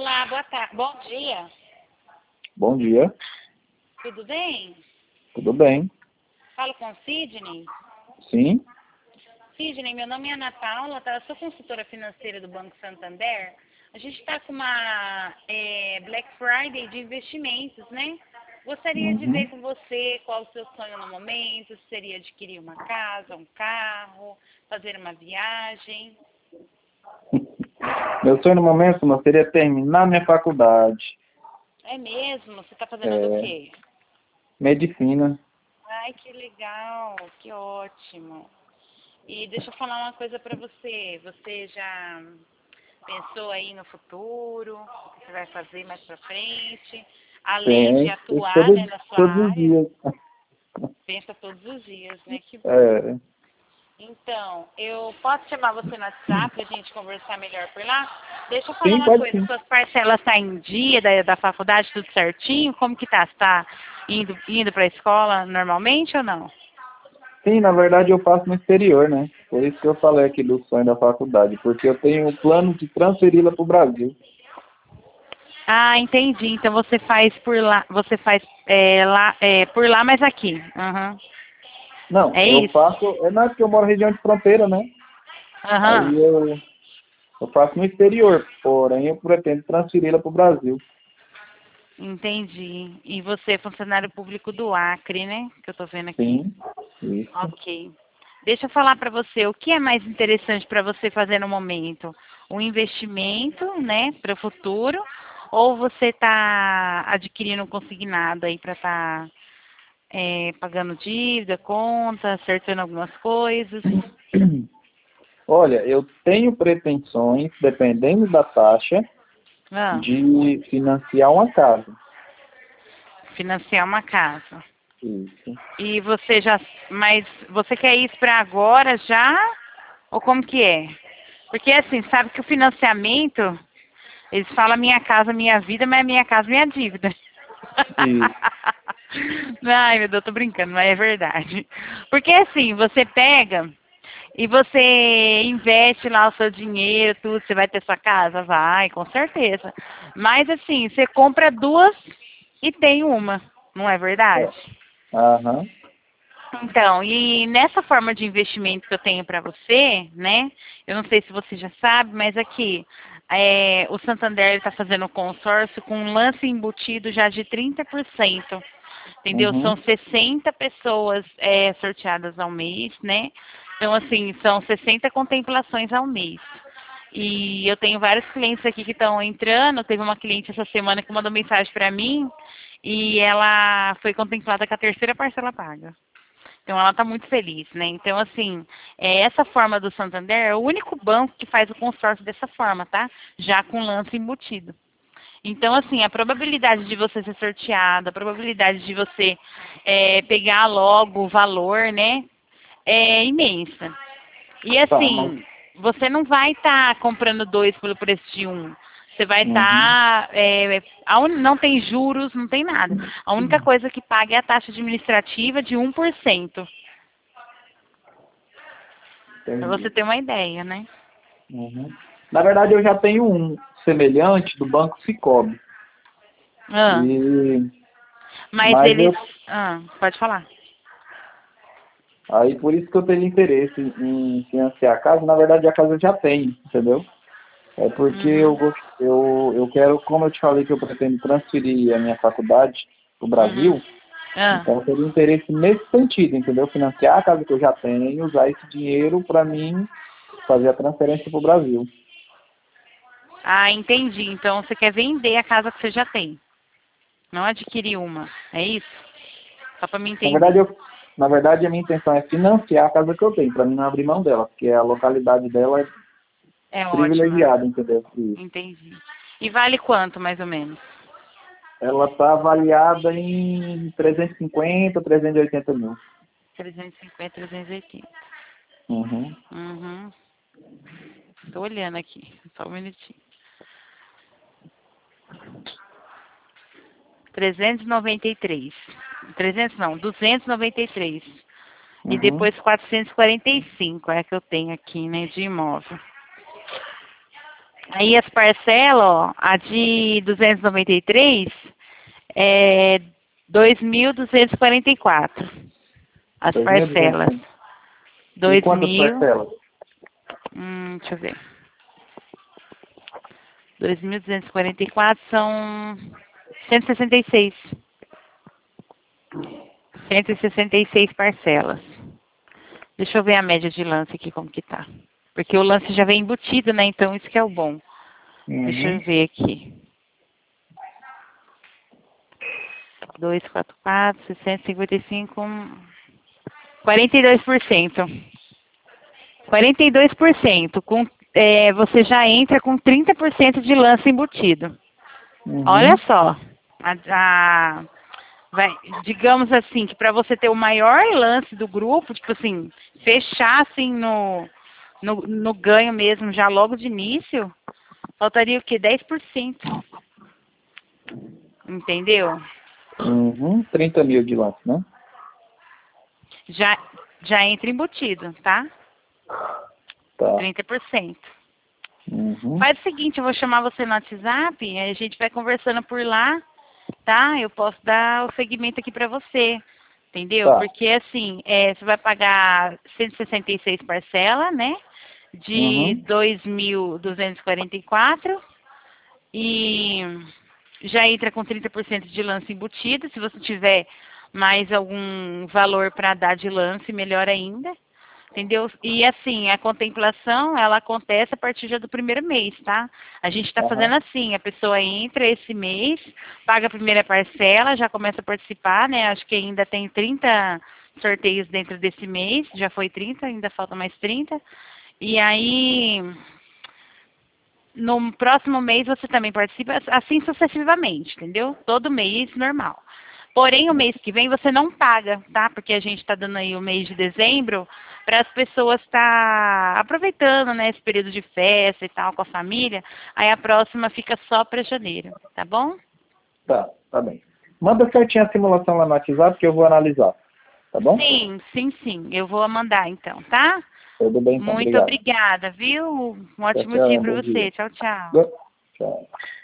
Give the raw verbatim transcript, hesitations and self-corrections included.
Olá, boa tarde. Bom dia. Bom dia, Tudo bem? tudo bem? Falo com Sidney. Sim, Sidney, meu nome é Ana Paula, tá? Eu sou consultora financeira do Banco Santander. A gente está com uma é, Black Friday de investimentos, né? Gostaria de ver uhum. com você qual o seu sonho no momento, se seria adquirir uma casa, um carro, fazer uma viagem. Meu sonho no momento, mas seria terminar minha faculdade, É mesmo? Você está fazendo do é, quê? medicina. Ai, que legal, que ótimo. E deixa eu falar uma coisa para você. Você já pensou aí no futuro, o que você vai fazer mais para frente? Além de Tem, atuar, né, todo, na sua todos os área, dias. pensa todos os dias, né? Que bom. É, Então, eu posso chamar você no WhatsApp para a gente conversar melhor por lá? Deixa eu falar sim, uma pode coisa, sim. suas parcelas estão em dia da, da faculdade, tudo certinho? Como que tá? Você está indo, indo para a escola normalmente ou não? Sim, na verdade eu faço no exterior, né? Por isso que eu falei aqui do sonho da faculdade, porque eu tenho o plano de transferi-la para o Brasil. Ah, entendi. Então você faz por lá, você faz é, lá, é, por lá, mas aqui. Aham. Não, É eu isso? faço, é não é porque eu moro na região de fronteira, né? Aham. Aí eu, eu faço no exterior, porém eu pretendo transferi-la para o Brasil. Entendi. E você é funcionário público do Acre, né? Que eu tô vendo aqui. Sim, isso. Ok. Deixa eu falar para você, o que é mais interessante para você fazer no momento? Um investimento, né, para o futuro, ou você está adquirindo um consignado aí para estar pagando dívida, conta, acertando algumas coisas? Olha, eu tenho pretensões, dependendo da taxa, Ah, de financiar uma casa. financiar uma casa. Isso. E você já, mas você quer isso para agora já? Ou como que é? Porque assim, sabe que o financiamento, eles falam minha casa, minha vida, mas é minha casa, minha dívida. Isso. Ai, meu Deus, tô brincando, mas é verdade. Porque assim, você pega e você investe lá o seu dinheiro, tudo, você vai ter sua casa? Vai, com certeza. Mas assim, você compra duas e tem uma, não é verdade? É. Aham. Então, e nessa forma de investimento que eu tenho para você, né? Eu não sei se você já sabe, mas aqui é, o Santander está fazendo um consórcio com um lance embutido já de trinta por cento. Entendeu? São Uhum. sessenta pessoas é, sorteadas ao mês, né? Então, assim, são sessenta contemplações ao mês. E eu tenho vários clientes aqui que estão entrando. Teve uma cliente essa semana que mandou mensagem para mim e ela foi contemplada com a terceira parcela paga. Então ela está muito feliz, né? Então, assim, é, essa forma do Santander é o único banco que faz o consórcio dessa forma, tá? Já com lance embutido. Então, assim, a probabilidade de você ser sorteado, a probabilidade de você é, pegar logo o valor, né? É imensa. E Tá, mas. assim, você não vai estar comprando dois pelo preço de um. Você vai Uhum. estar. é, a un- não tem juros, não tem nada. A única coisa que paga é a taxa administrativa de um por cento. Para você Entendi. ter uma ideia, né? Uhum. Na verdade, eu já tenho um semelhante do Banco Sicoob. Ah, E, mas mas eles. eu, Ah, pode falar. aí por isso que eu tenho interesse em financiar a casa. Na verdade, a casa eu já tenho, entendeu? É porque eu, Uhum. gos- eu, eu quero, como eu te falei que eu pretendo transferir a minha faculdade para o Uhum. Brasil, Ah. então eu teria interesse nesse sentido, entendeu? Financiar a casa que eu já tenho e usar esse dinheiro para mim fazer a transferência para o Brasil. Ah, entendi. Então você quer vender a casa que você já tem, não adquirir uma. É isso? Só para me Na verdade, entender. eu, na verdade, a minha intenção é financiar a casa que eu tenho, para mim não abrir mão dela, porque a localidade dela é É ótima. privilegiada, entendeu? Isso. Entendi. E vale quanto, mais ou menos? Ela está avaliada em trezentos e cinquenta, trezentos e oitenta mil. trezentos e cinquenta, trezentos e oitenta. Uhum. Uhum. Tô olhando aqui. Só um minutinho. trezentos e noventa e três. trezentos não, duzentos e noventa e três. E Uhum. depois quatrocentos e quarenta e cinco é a que eu tenho aqui, né, de imóvel. Aí as parcelas, ó, a de duzentos e noventa e três é dois mil duzentos e quarenta e quatro. As dois mil e parcelas. duzentos. E Dois quantas mil. parcelas? Hum, deixa eu ver. dois mil duzentos e quarenta e quatro são cento e sessenta e seis. cento e sessenta e seis parcelas. Deixa eu ver a média de lance aqui, como que tá. Porque o lance já vem embutido, né? Então isso que é o bom. Uhum. Deixa eu ver aqui. duzentos e quarenta e quatro, seiscentos e cinquenta e cinco, quarenta e dois por cento. quarenta e dois por cento. Com, é, você já entra com trinta por cento de lance embutido. Uhum. Olha só. A, a, vai, digamos assim, que para você ter o maior lance do grupo, tipo assim, fechar assim no, no, no ganho mesmo, já logo de início, faltaria o quê? dez por cento. Entendeu? Uhum. trinta mil de lance, né? Já, já entra embutido, tá? Tá. trinta por cento. Uhum. Faz o seguinte, eu vou chamar você no WhatsApp, a gente vai conversando por lá, tá? Eu posso dar o segmento aqui pra você, entendeu? Tá. Porque assim, é, você vai pagar cento e sessenta e seis parcelas, né? De Uhum. dois mil duzentos e quarenta e quatro e já entra com trinta por cento de lance embutido. Se você tiver mais algum valor para dar de lance, melhor ainda. Entendeu? E assim, a contemplação, ela acontece a partir já do primeiro mês, tá? A gente está fazendo Uhum. assim, a pessoa entra esse mês, paga a primeira parcela, já começa a participar, né? Acho que ainda tem trinta sorteios dentro desse mês, já foi trinta, ainda falta mais trinta. E aí, no próximo mês você também participa, assim sucessivamente, entendeu? Todo mês, normal. Porém, o mês que vem você não paga, tá? Porque a gente está dando aí o mês de dezembro para as pessoas estar tá aproveitando, né, esse período de festa e tal com a família. Aí a próxima fica só para janeiro, tá bom? Tá, tá bem. Manda certinho a simulação lá no WhatsApp que eu vou analisar, tá bom? Sim, sim, sim. Eu vou mandar então, tá? Tudo bem, então. Muito Obrigado. obrigada, viu? Um Tchau, ótimo dia tchau. para Bom dia. você. Tchau, tchau. Tchau.